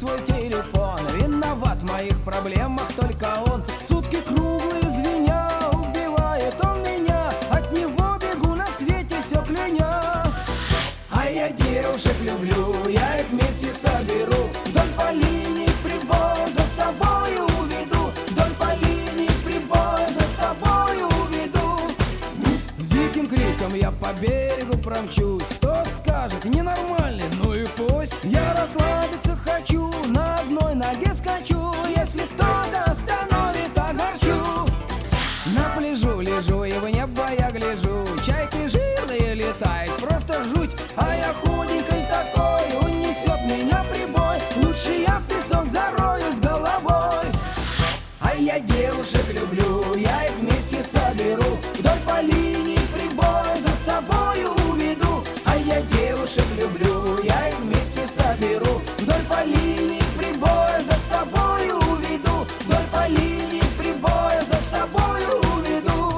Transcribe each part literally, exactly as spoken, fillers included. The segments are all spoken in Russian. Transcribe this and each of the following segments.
свой телефон. Виноват в моих проблемах только он. Сутки круглые звеня, убивает он меня. От него бегу на свете все кляня. А я девушек люблю, я их вместе соберу. Вдоль по линии прибоя за собою уведу. Вдоль по линии прибоя за собою уведу. С диким криком я по берегу промчусь. Кто-то скажет, ненормальный, ну и пусть. Я расслабиться хочу, на одной ноге скачу. Если кто-то остановит, огорчу. На пляжу лежу и в небо я гляжу. Чайки жирные летают, просто жуть. А я худенькой такой, унесет меня прибой. Лучше я в песок зарою с головой. А я девушек люблю, я их вместе соберу. Вдоль по линии прибоя за собою уведу. А я девушек люблю, я их вместе соберу. Вдоль по линии прибоя за собою уведу. Вдоль по линии прибоя за собою уведу.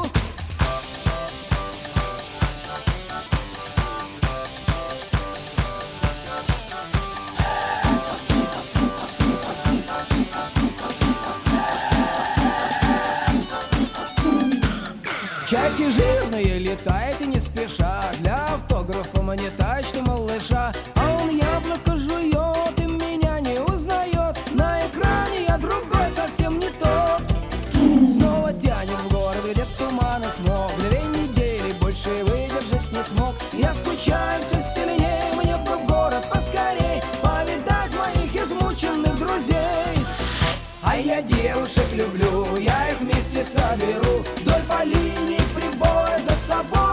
Чайки жирные летает и не спеша. Для автографа мне тачку малыша. А он яблоко жует и меня не узнает. На экране я другой, совсем не тот. Снова тянет в город, где туман и смог. Две недели больше выдержать не смог. Я скучаю все сильнее, мне бы в город поскорей повидать моих измученных друзей. А я девушек люблю, я их вместе соберу. Вдоль по линии прибоя за собой